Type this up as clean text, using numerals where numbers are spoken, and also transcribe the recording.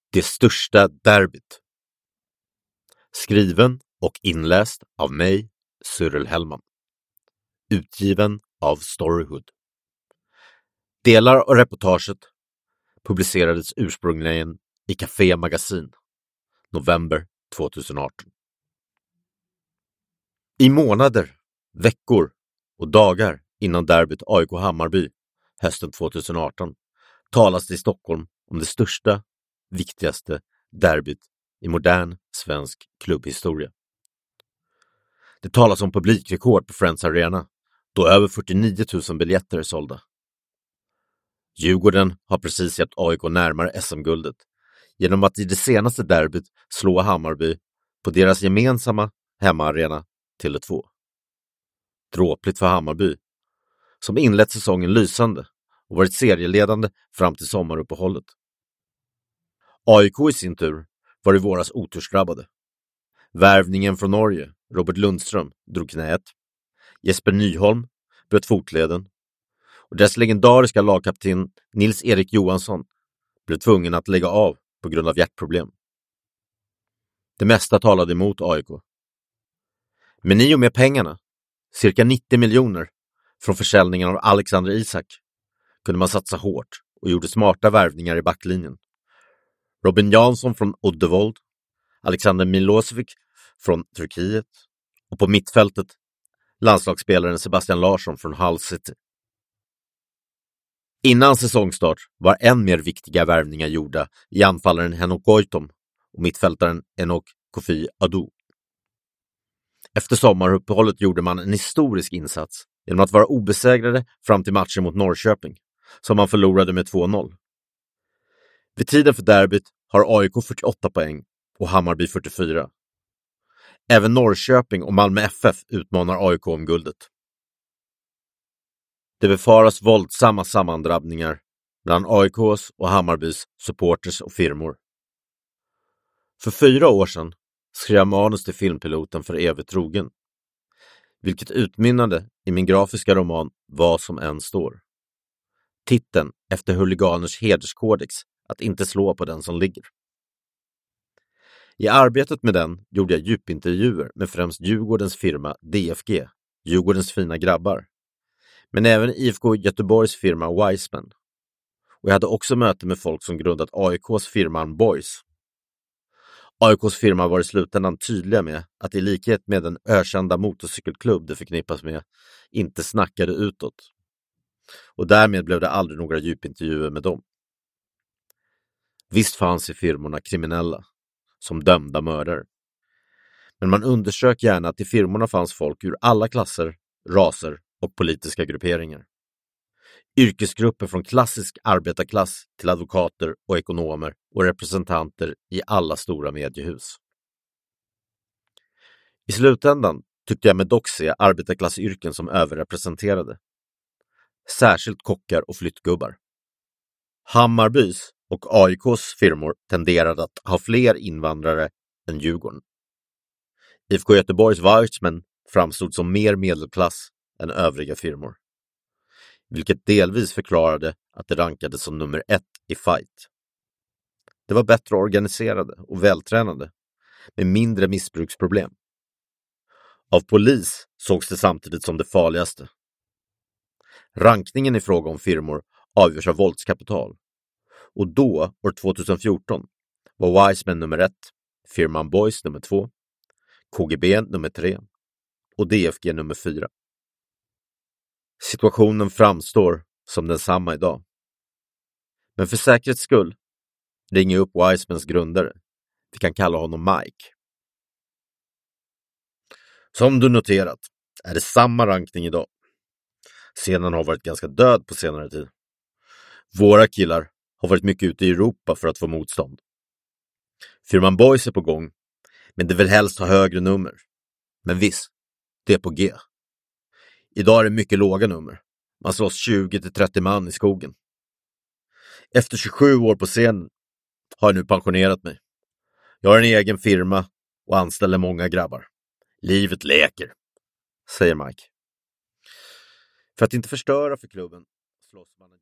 Det största derbyt. Skriven och inläst av mig, Cyril Hellman. Utgiven av Storyhood. Delar av reportaget publicerades ursprungligen i Café Magasin, november 2018. I månader, veckor och dagar innan derbyt AIK-Hammarby hösten 2018 talas det i Stockholm om det största, viktigaste derbyt i modern svensk klubbhistoria. Det talas om publikrekord på Friends Arena, då över 49 000 biljetter är sålda. Djurgården har precis hjälpt AIK närmare SM-guldet genom att i det senaste derbyt slå Hammarby på deras gemensamma hemmaarena Tele2. Dråpligt för Hammarby, som inlett säsongen lysande och varit serieledande fram till sommaruppehållet. AIK i sin tur var i våras otursdrabbade. Värvningen från Norge, Robert Lundström, drog knät. Jesper Nyholm bröt fotleden. Och dess legendariska lagkapten Nils-Erik Johansson blev tvungen att lägga av på grund av hjärtproblem. Det mesta talade emot AIK. Men i och med pengarna, cirka 90 miljoner från försäljningen av Alexander Isak, kunde man satsa hårt och gjorde smarta värvningar i backlinjen. Robin Jansson från Oddevold, Alexander Milosevic från Turkiet och på mittfältet landslagsspelaren Sebastian Larsson från Hull City. Innan säsongstart var än mer viktiga värvningar gjorda i anfallaren Henok Goitom och mittfältaren Enok Kofi Adu. Efter sommaruppehållet gjorde man en historisk insats genom att vara obesegrade fram till matchen mot Norrköping, som man förlorade med 2-0. Vid tiden för derbyt har AIK 48 poäng och Hammarby 44. Även Norrköping och Malmö FF utmanar AIK om guldet. Det befaras våldsamma sammandrabbningar bland AIKs och Hammarbys supporters och firmor. För 4 år sedan skrev jag manus till filmpiloten för Evigt trogen, vilket utmynnade i min grafiska roman Vad som än står. Titeln efter huliganers hederskodex att inte slå på den som ligger. I arbetet med den gjorde jag djupintervjuer med främst Djurgårdens firma DFG, Djurgårdens fina grabbar, men även IFK Göteborgs firma Wiseman. Och jag hade också möte med folk som grundat AIKs firman Boys. AIKs firma var i slutändan tydliga med att i likhet med den ökända motorcykelklubb det förknippas med inte snackade utåt. Och därmed blev det aldrig några djupintervjuer med dem. Visst fanns i firmorna kriminella, som dömda mördare. Men man undersök gärna att i firmorna fanns folk ur alla klasser, raser och politiska grupperingar. Yrkesgrupper från klassisk arbetarklass till advokater och ekonomer och representanter i alla stora mediehus. I slutändan tyckte jag mig dock se arbetarklassyrken som överrepresenterade. Särskilt kockar och flyttgubbar. Hammarbys och AIKs firmor tenderade att ha fler invandrare än Djurgården. IFK Göteborgs Wiseman framstod som mer medelklass än övriga firmor, vilket delvis förklarade att det rankades som nummer 1 i fight. Det var bättre organiserade och vältränade, med mindre missbruksproblem. Av polis sågs det samtidigt som det farligaste. Rankningen i fråga om firmor avgörs av våldskapital, och då, år 2014, var Wiseman nummer 1, firman Boys nummer 2, KGB nummer 3 och DFG nummer 4. Situationen framstår som densamma idag. Men för säkerhets skull ringer upp Wisemans grundare. Vi kan kalla honom Mike. Som du noterat är det samma rankning idag. Scenen har varit ganska död på senare tid. Våra killar har varit mycket ute i Europa för att få motstånd. Firman Boys är på gång, men det vill helst ha högre nummer. Men visst, det är på G. Idag är det mycket låga nummer. Man slåss 20-30 man i skogen. Efter 27 år på scenen har jag nu pensionerat mig. Jag har en egen firma och anställer många grabbar. Livet leker, säger Mike. För att inte förstöra för klubben slåss man